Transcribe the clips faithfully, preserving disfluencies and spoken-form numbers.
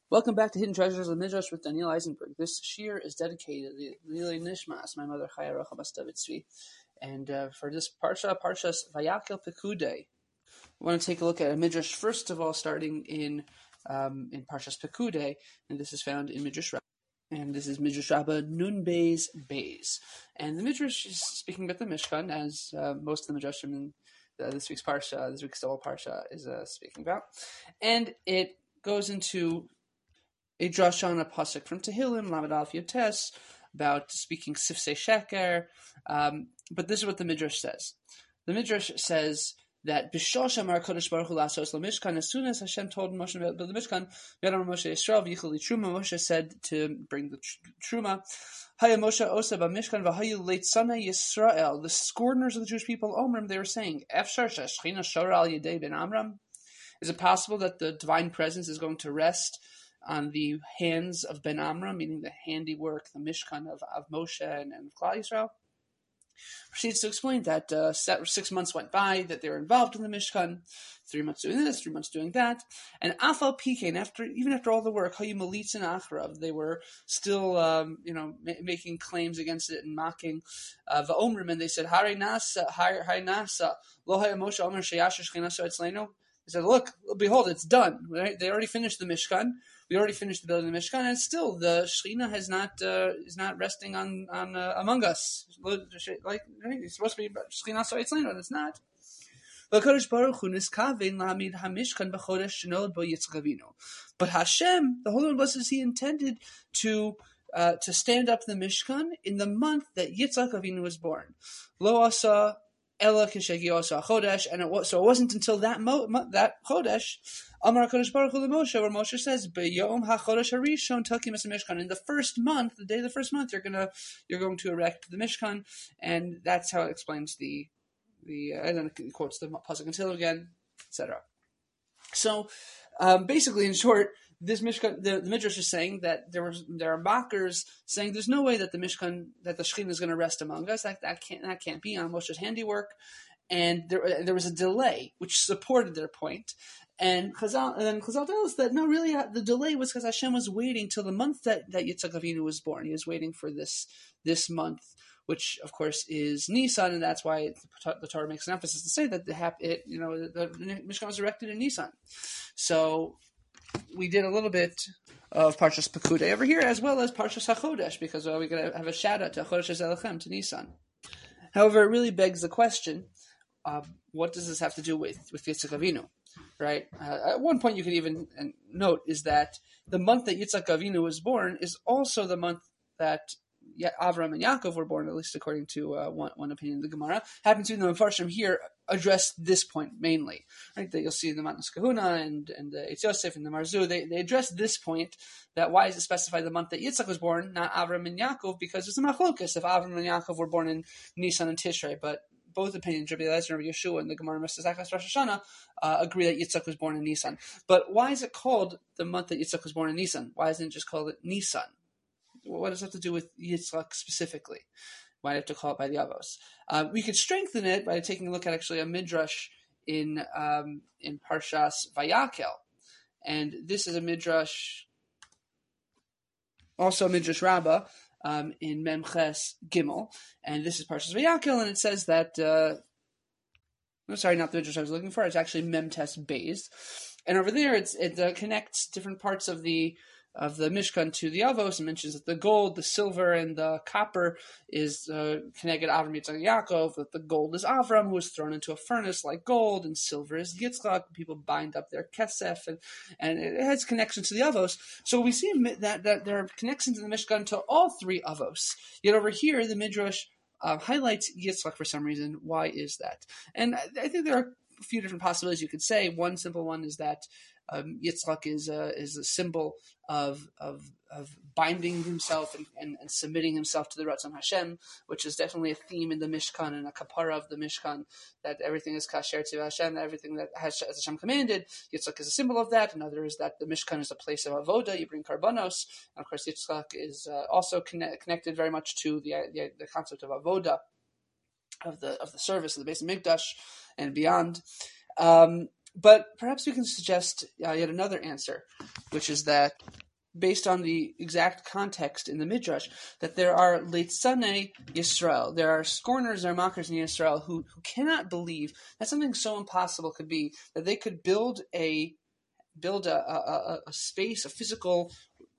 Welcome back to Hidden Treasures of the Midrash with Daniel Eisenberg. This shir is dedicated to Lili Nishmas, my mother Chaya Rocha Bas David Tzvi. And uh, for this Parsha, Parshas Vayakel Pekudei, we want to take a look at a Midrash, first of all, starting in um, in Parshas Pekudei, and this is found in Midrash Rabbah. And this is Midrash Rabbah Nun Beis Beis. And the Midrash is speaking about the Mishkan, as uh, most of the Midrashim in uh, this week's Parsha, this week's double Parsha, is uh, speaking about. And it goes into a drasha on a pasuk from Tehillim, Lamed Aleph Yotes, about speaking Sifsei Sheker. Um, but this is what the Midrash says. The Midrash says that B'shosh Amar Kodesh Baruch Hu Lasos LaMishkan, as soon as Hashem told Moshe to build the Mishkan, Yadam Moshe Yisrael V'yichel Truma, Moshe said to bring the Truma. Haya Moshe Osa B'Mishkan V'hayu Leitzana Yisrael. The scorners of the Jewish people, Omrim, they were saying, Efshar Shechina Shora Al Yedei Ben Amram. Is it possible that the divine presence is going to rest on the hands of Ben Amram, meaning the handiwork, the Mishkan of, of Moshe and, and of Klal Yisrael? Proceeds to explain that uh, six months went by, that they were involved in the Mishkan, three months doing this, three months doing that, and Afal Pikein, after even after all the work, Hayu Malitzin Achrav, they were still, um, you know, ma- making claims against it and mocking uh, Va'omrim, and they said, Hari Nasa, Hari Nasa, Lo Haya Moshe Omer Sheyash Shechina Etzleinu. He said, look, behold, it's done. Right? They already finished the Mishkan. We already finished the building of the Mishkan, and still the Shekhinah has not uh, is not resting on on uh, among us. Like right? It's supposed to be Shekhinah Soitzlino, and it's not. But Hashem, the Holy One Blessed, He intended to uh, to stand up the Mishkan in the month that Yitzchak Avinu was born. Lo asa Ela Kishegios Chodesh, and it was so it wasn't until that mo, mo, that Chodesh, Amar Kodesh Baruch Hu Moshe, where Moshe says, "B'yom HaChodesh Harishon Takim Es Mishkan." In the first month, the day of the first month, you're gonna you're going to erect the Mishkan, and that's how it explains the the uh, and then it quotes the pasuk until again, et cetera. So, um, basically, in short, this Mishkan, the, the Midrash is saying that there was there are mockers saying there's no way that the Mishkan, that the Shekhinah is going to rest among us. That that can't that can't be on Moshe's handiwork, and there there was a delay which supported their point. And Chazal, and then Chazal tells us that no, really, the delay was because Hashem was waiting till the month that, that Yitzchak Avinu was born. He was waiting for this this month, which of course is Nisan, and that's why the Torah makes an emphasis to say that the hap, it, you know, the, the Mishkan was erected in Nisan. So we did a little bit of Parshas Pekudei over here, as well as Parshas HaChodesh, because well, we're going to have a shout out to Chodesh Zelechem, to Nisan. However, it really begs the question: uh, what does this have to do with with Yitzchak Avinu? Right. Uh, at one point, you could even note is that the month that Yitzchak Avinu was born is also the month that Avram and Yaakov were born, at least according to uh, one, one opinion of the Gemara. Happens to be the Mefarshim here address this point mainly, right? That you'll see the Matnas Kahuna and and the Eitz Yosef and the Marzu. They they address this point, that why is it specified the month that Yitzchak was born, not Avram and Yaakov, because it's a machlokas if Avram and Yaakov were born in Nisan and Tishrei, but both opinions, Rabbi Eliezer and Rabbi Yeshua and the Gemara Mesizakas Rosh Hashanah, uh, agree that Yitzchak was born in Nisan. But why is it called the month that Yitzchak was born in Nisan? Why isn't it just called it Nisan? What does it have to do with Yitzchak specifically? Why do you have to call it by the Avos? Uh, we could strengthen it by taking a look at actually a midrash in um, in Parshas Vayakel, and this is a midrash, also a midrash Rabbah um, in Memches Gimel, and this is Parshas Vayakel, and it says that. Uh, I'm sorry, not the midrash I was looking for. It's actually Memtes Beis, and over there it's, it uh, connects different parts of the. of the Mishkan to the Avos, and mentions that the gold, the silver, and the copper is uh, connected Avram, Yitzchak, and Yaakov, that the gold is Avram, who was thrown into a furnace like gold, and silver is Yitzchak. People bind up their kesef, and, and it has connections to the Avos. So we see that, that there are connections in the Mishkan to all three Avos. Yet over here, the Midrash uh, highlights Yitzchak for some reason. Why is that? And I, I think there are a few different possibilities you could say. One simple one is that Um, Yitzchak is a, is a symbol of of of binding himself and, and, and submitting himself to the Ratzon Hashem, which is definitely a theme in the Mishkan and a kapara of the Mishkan, that everything is kasher to Hashem, that everything that Hashem commanded. Yitzchak is a symbol of that. Another is that the Mishkan is a place of avoda. You bring karbanos, and of course Yitzchak is uh, also connect, connected very much to the, the the concept of avoda, of the of the service of the Beis Hamikdash and beyond. Um, But perhaps we can suggest uh, yet another answer, which is that, based on the exact context in the Midrash, that there are Leitzane Yisrael, there are scorners or mockers in Yisrael who, who cannot believe that something so impossible could be, that they could build a build a, a, a space, a physical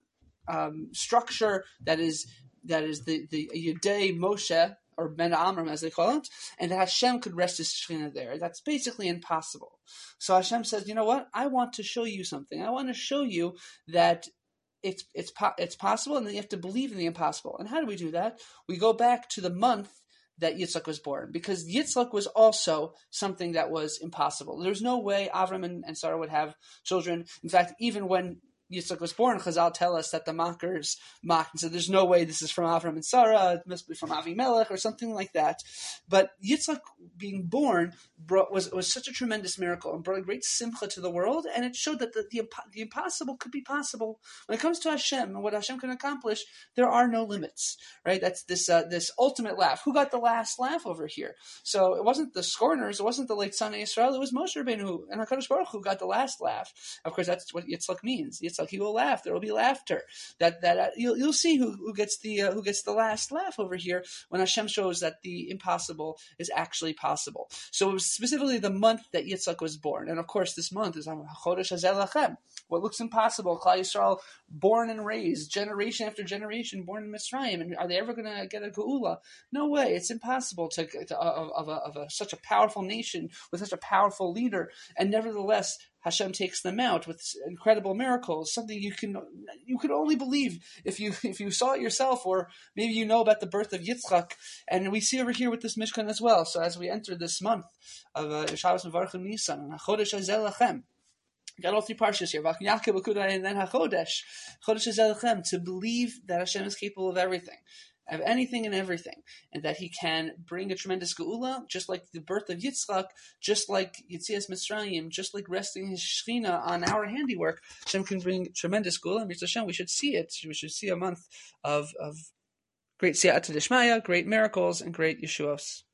um, structure that is that is the, the Yudei Moshe, or Ben Amram as they call it, and that Hashem could rest his Shekhinah there. That's basically impossible. So Hashem says, you know what? I want to show you something. I want to show you that It's it's it's possible, and then you have to believe in the impossible. And how do we do that? We go back to the month that Yitzchak was born, because Yitzchak was also something that was impossible. There's no way Avram and, and Sarah would have children. In fact, even when Yitzchak was born, Chazal tell us that the mockers mocked and said, "There's no way this is from Avram and Sarah. It must be from Avimelech or something like that." But Yitzchak being born brought, was was such a tremendous miracle and brought a great simcha to the world, and it showed that the, the the impossible could be possible. When it comes to Hashem and what Hashem can accomplish, there are no limits. Right? That's this uh, this ultimate laugh. Who got the last laugh over here? So it wasn't the scorners, it wasn't the late son of Israel. It was Moshe Rabbeinu and Hakadosh Baruch Hu got the last laugh. Of course, that's what Yitzchak means. Yitzchak, he will laugh. There will be laughter. That that uh, you'll you'll see who who gets the uh, who gets the last laugh over here when Hashem shows that the impossible is actually possible. So it was specifically the month that Yitzchak was born, and of course, this month is Chodesh Hazeh Lachem. What looks impossible, Klal Yisrael, born and raised, generation after generation, born in Mitzrayim, and are they ever going to get a geula? No way. It's impossible to, to of, of, a, of a, such a powerful nation with such a powerful leader, and nevertheless, Hashem takes them out with incredible miracles, something you can you could only believe if you if you saw it yourself, or maybe you know about the birth of Yitzchak. And we see over here with this Mishkan as well. So as we enter this month of uh, Shabbos Mevarchim Nisan, and Chodesh Hazeh Lachem, got all three parshas here, V'Yaakov B'Kudai, and then HaChodesh, Chodesh Hazeh Lachem, to believe that Hashem is capable of everything, of anything and everything, and that He can bring a tremendous geula, just like the birth of Yitzchak, just like Yetzias Mitzrayim, just like resting His Shechina on our handiwork. Hashem can bring tremendous geula, and Hashem, we should see it. We should see a month of of great siyata d'shmaya, great miracles, and great yeshuos.